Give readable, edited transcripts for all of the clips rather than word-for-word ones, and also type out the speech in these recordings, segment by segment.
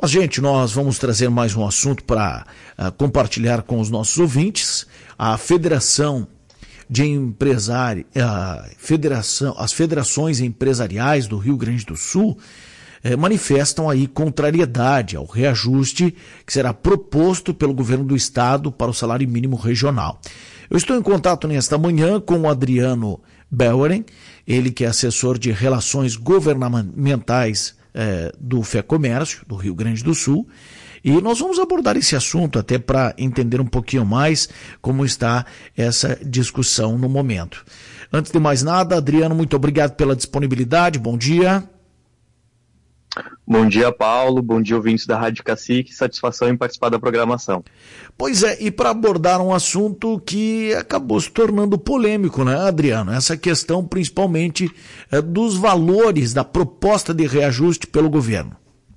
Mas, gente, nós vamos trazer mais um assunto para compartilhar com os nossos ouvintes. A Federação de Empresários, as federações empresariais do Rio Grande do Sul manifestam aí contrariedade ao reajuste que será proposto pelo governo do estado para o salário mínimo regional. Eu estou em contato nesta manhã com o Adriano Beuren, ele que é assessor de relações governamentais do FEComércio, do Rio Grande do Sul, e nós vamos abordar esse assunto até para entender um pouquinho mais como está essa discussão no momento. Antes de mais nada, Adriano, muito obrigado pela disponibilidade, bom dia. Bom dia, Paulo, bom dia, ouvintes da Rádio Cacique, satisfação em participar da programação. Pois é, e para abordar um assunto que acabou se tornando polêmico, né, Adriano? Essa questão principalmente dos valores da proposta de reajuste pelo governo.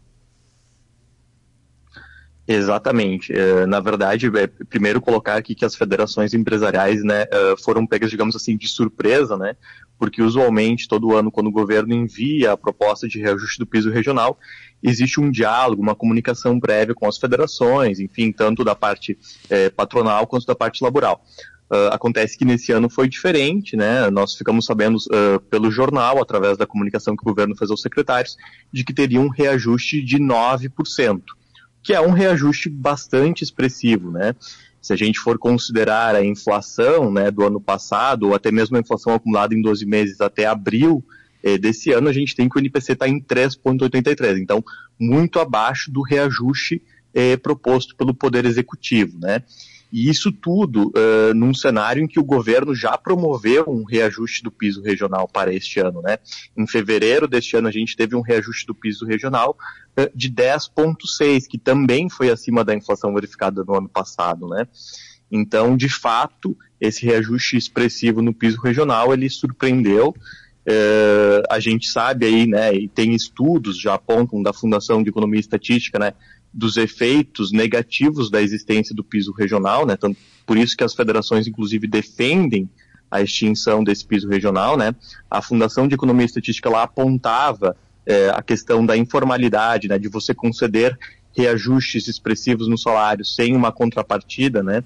Exatamente. Na verdade, primeiro colocar aqui que as federações empresariais, né, foram pegas, digamos assim, de surpresa, né, porque usualmente todo ano, quando o governo envia a proposta de reajuste do piso regional, existe um diálogo, uma comunicação prévia com as federações, enfim, tanto da parte patronal quanto da parte laboral. Acontece que nesse ano foi diferente, né? Nós ficamos sabendo pelo jornal, através da comunicação que o governo fez aos secretários, de que teria um reajuste de 9%. Que é um reajuste bastante expressivo, né? Se a gente for considerar a inflação, né, do ano passado, ou até mesmo a inflação acumulada em 12 meses até abril desse ano, a gente tem que o INPC está em 3,83, então muito abaixo do reajuste proposto pelo Poder Executivo, né? E isso tudo num cenário em que o governo já promoveu um reajuste do piso regional para este ano, né? Em fevereiro deste ano a gente teve um reajuste do piso regional de 10,6, que também foi acima da inflação verificada no ano passado, né? Então, de fato, esse reajuste expressivo no piso regional, ele surpreendeu. A gente sabe aí, né, e tem estudos já apontam da Fundação de Economia e Estatística, né, dos efeitos negativos da existência do piso regional, né? Então, por isso que as federações, inclusive, defendem a extinção desse piso regional, né? A Fundação de Economia e Estatística lá apontava a questão da informalidade, né? De você conceder reajustes expressivos no salário sem uma contrapartida, né?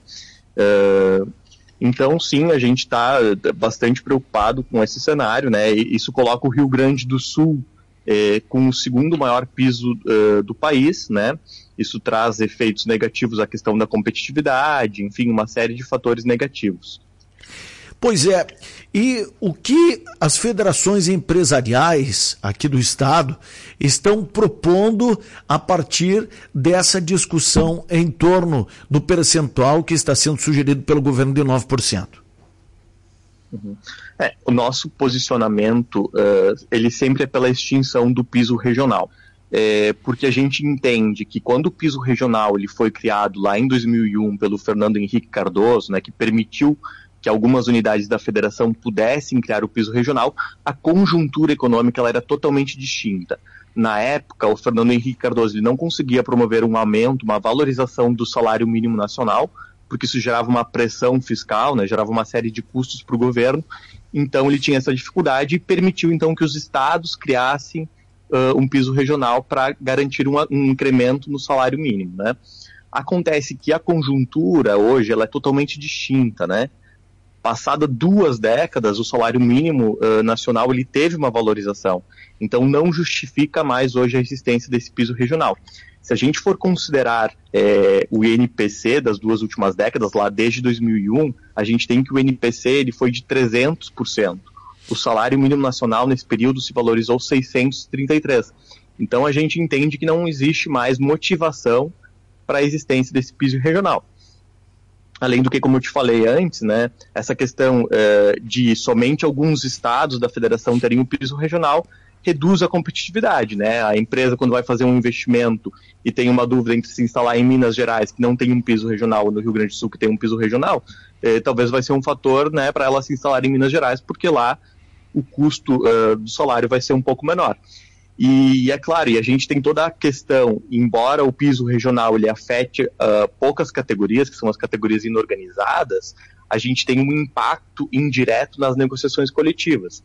Então, sim, a gente está bastante preocupado com esse cenário, né? E isso coloca o Rio Grande do Sul com o segundo maior piso do país, né? Isso traz efeitos negativos à questão da competitividade, enfim, uma série de fatores negativos. Pois é, e o que as federações empresariais aqui do estado estão propondo a partir dessa discussão em torno do percentual que está sendo sugerido pelo governo de 9%? O nosso posicionamento, ele sempre é pela extinção do piso regional, porque a gente entende que quando o piso regional ele foi criado lá em 2001 pelo Fernando Henrique Cardoso, né, que permitiu que algumas unidades da federação pudessem criar o piso regional, a conjuntura econômica ela era totalmente distinta. Na época, o Fernando Henrique Cardoso ele não conseguia promover um aumento, uma valorização do salário mínimo nacional, porque isso gerava uma pressão fiscal, né, gerava uma série de custos para o governo, então ele tinha essa dificuldade e permitiu então que os estados criassem um piso regional para garantir um incremento no salário mínimo, né? Acontece que a conjuntura hoje ela é totalmente distinta, né? Passada 2 décadas, o salário mínimo nacional ele teve uma valorização, então não justifica mais hoje a existência desse piso regional. Se a gente for considerar o INPC das 2 últimas décadas, lá desde 2001, a gente tem que o INPC ele foi de 300%. O salário mínimo nacional nesse período se valorizou 633%. Então a gente entende que não existe mais motivação para a existência desse piso regional. Além do que, como eu te falei antes, né, essa questão de somente alguns estados da federação terem um piso regional reduz a competitividade, né? A empresa, quando vai fazer um investimento e tem uma dúvida entre se instalar em Minas Gerais, que não tem um piso regional, ou no Rio Grande do Sul, que tem um piso regional, talvez vai ser um fator, né, para ela se instalar em Minas Gerais, porque lá o custo do salário vai ser um pouco menor. E é claro, e a gente tem toda a questão, embora o piso regional ele afete poucas categorias, que são as categorias inorganizadas, a gente tem um impacto indireto nas negociações coletivas.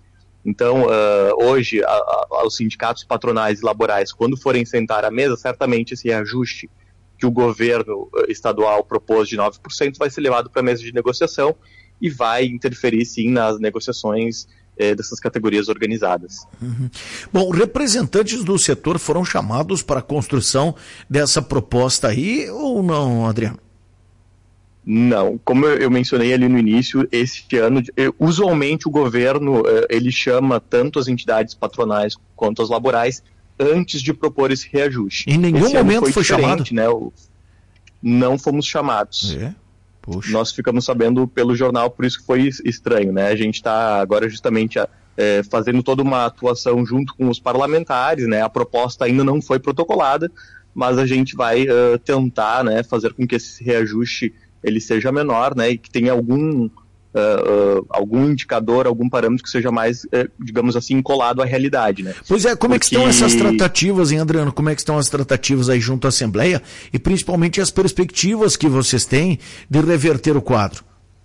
Então, hoje, os sindicatos patronais e laborais, quando forem sentar à mesa, certamente esse reajuste que o governo estadual propôs de 9% vai ser levado para a mesa de negociação e vai interferir, sim, nas negociações dessas categorias organizadas. Uhum. Bom, representantes do setor foram chamados para a construção dessa proposta aí ou não, Adriano? Não, como eu mencionei ali no início, este ano, usualmente o governo, ele chama tanto as entidades patronais quanto as laborais antes de propor esse reajuste. Em nenhum momento foi chamado? Né? Não fomos chamados. Puxa. Nós ficamos sabendo pelo jornal, por isso que foi estranho, né? A gente está agora justamente fazendo toda uma atuação junto com os parlamentares, né? A proposta ainda não foi protocolada, mas a gente vai tentar, né, fazer com que esse reajuste ele seja menor, né, e que tenha algum indicador, algum parâmetro que seja mais, digamos assim, colado à realidade, né? Pois é, como é que estão essas tratativas, hein, Adriano? Como é que estão as tratativas aí junto à Assembleia e principalmente as perspectivas que vocês têm de reverter o quadro?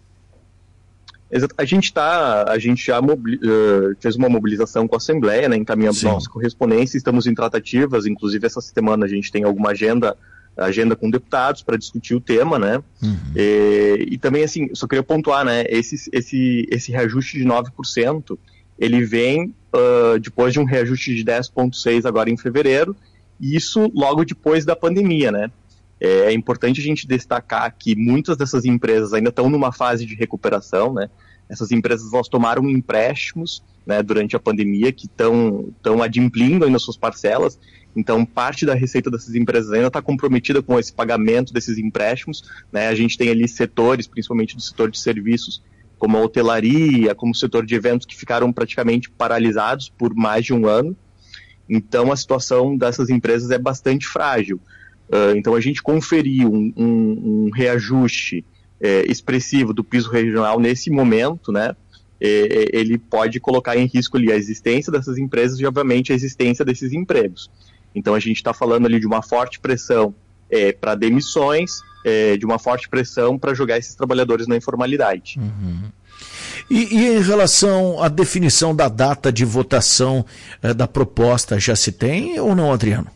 A gente já fez uma mobilização com a Assembleia, né, encaminhamos nossa correspondência, estamos em tratativas, inclusive essa semana a gente tem alguma agenda com deputados para discutir o tema, né? Uhum. E também, assim, só queria pontuar, né? Esse reajuste de 9%, ele vem depois de um reajuste de 10,6% agora em fevereiro, e isso logo depois da pandemia, né? É importante a gente destacar que muitas dessas empresas ainda estão numa fase de recuperação, né? Essas empresas, elas tomaram empréstimos, né, durante a pandemia, que estão adimplindo ainda suas parcelas. Então, parte da receita dessas empresas ainda está comprometida com esse pagamento desses empréstimos, né? A gente tem ali setores, principalmente do setor de serviços, como a hotelaria, como o setor de eventos, que ficaram praticamente paralisados por mais de um ano. Então, a situação dessas empresas é bastante frágil. Então, a gente conferir um reajuste expressivo do piso regional nesse momento, né? Ele pode colocar em risco ali a existência dessas empresas e, obviamente, a existência desses empregos. Então, a gente está falando ali de uma forte pressão para demissões, de uma forte pressão para jogar esses trabalhadores na informalidade. Uhum. E em relação à definição da data de votação da proposta, já se tem ou não, Adriano?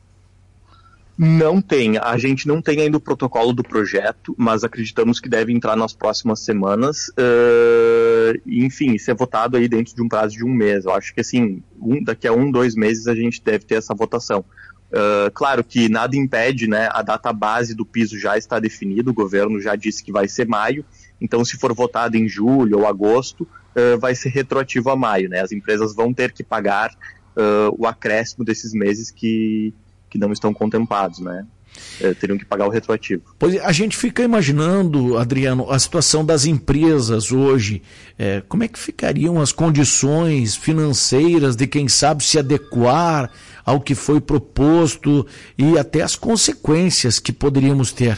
Não tem. A gente não tem ainda o protocolo do projeto, mas acreditamos que deve entrar nas próximas semanas. Enfim, ser votado aí dentro de um prazo de um mês. Eu acho que, assim, daqui a 2 meses a gente deve ter essa votação. Claro que nada impede, né? A data base do piso já está definida, o governo já disse que vai ser maio. Então, se for votado em julho ou agosto, vai ser retroativo a maio, né? As empresas vão ter que pagar o acréscimo desses meses que não estão contemplados, né? Teriam que pagar o retroativo. Pois a gente fica imaginando, Adriano, a situação das empresas hoje. Como é que ficariam as condições financeiras de quem sabe se adequar ao que foi proposto e até as consequências que poderíamos ter?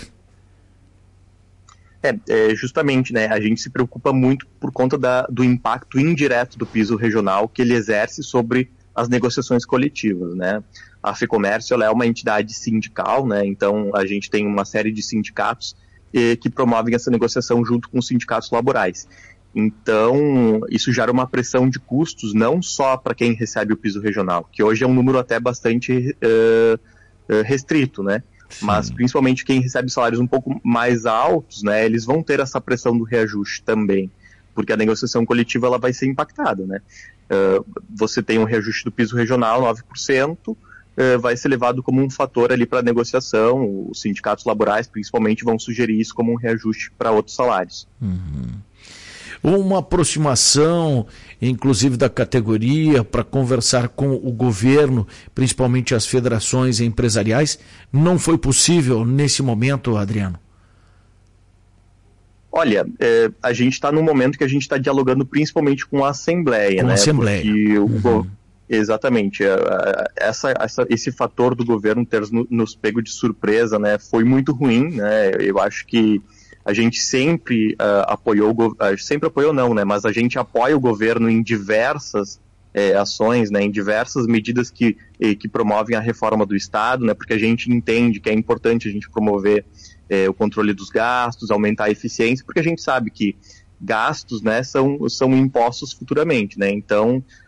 Justamente, né? A gente se preocupa muito por conta do impacto indireto do piso regional que ele exerce sobre as negociações coletivas, né? A FEComércio, ela é uma entidade sindical, né? Então a gente tem uma série de sindicatos que promovem essa negociação junto com os sindicatos laborais. Então isso gera uma pressão de custos não só para quem recebe o piso regional, que hoje é um número até bastante restrito, né? Sim. Mas principalmente quem recebe salários um pouco mais altos, né? Eles vão ter essa pressão do reajuste também, porque a negociação coletiva ela vai ser impactada, né? Você tem um reajuste do piso regional, 9%, vai ser levado como um fator ali para a negociação. Os sindicatos laborais, principalmente, vão sugerir isso como um reajuste para outros salários. Uhum. Uma aproximação, inclusive da categoria, para conversar com o governo, principalmente as federações empresariais, não foi possível nesse momento, Adriano? Olha, a gente está num momento que a gente está dialogando principalmente com a Assembleia, com né? A Assembleia. Porque exatamente. Esse fator do governo ter nos pego de surpresa, né, foi muito ruim, né? Eu acho que a gente sempre apoiou não, né? Mas a gente apoia o governo em diversas ações, né? Em diversas medidas que promovem a reforma do Estado, né? Porque a gente entende que é importante a gente promover o controle dos gastos, aumentar a eficiência, porque a gente sabe que gastos, né, são impostos futuramente, né? Então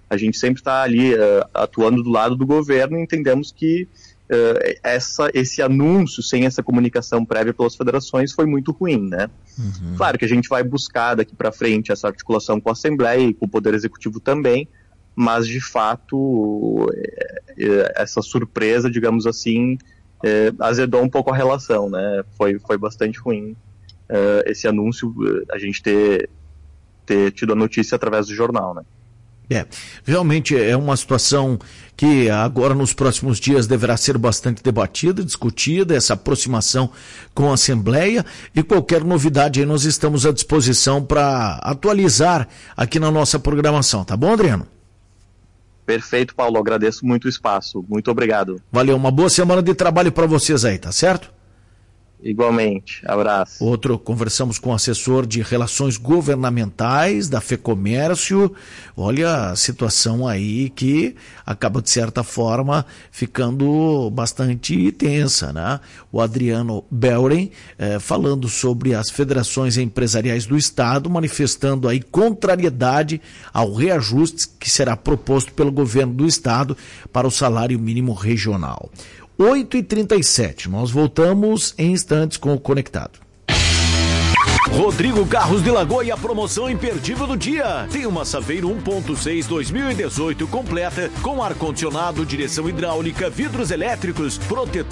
A gente sempre está ali atuando do lado do governo e entendemos que esse anúncio sem essa comunicação prévia pelas federações foi muito ruim, né? Claro que a gente vai buscar daqui para frente essa articulação com a Assembleia e com o Poder Executivo também, mas de fato essa surpresa, digamos assim, azedou um pouco a relação, né? Foi bastante ruim esse anúncio, a gente ter tido a notícia através do jornal, né? Realmente é uma situação que agora nos próximos dias deverá ser bastante debatida, discutida, essa aproximação com a Assembleia, e qualquer novidade aí nós estamos à disposição para atualizar aqui na nossa programação, tá bom, Adriano? Perfeito, Paulo, agradeço muito o espaço, muito obrigado. Valeu, uma boa semana de trabalho para vocês aí, tá certo? Igualmente, abraço. Conversamos com o assessor de Relações Governamentais da FEComércio. Olha a situação aí que acaba, de certa forma, ficando bastante tensa, né? O Adriano Belren falando sobre as federações empresariais do Estado, manifestando aí contrariedade ao reajuste que será proposto pelo governo do Estado para o salário mínimo regional. 8h37, nós voltamos em instantes com o Conectado. Rodrigo Carros de Lagoa e a promoção imperdível do dia. Tem uma Saveiro 1.6 2018 completa com ar-condicionado, direção hidráulica, vidros elétricos, protetor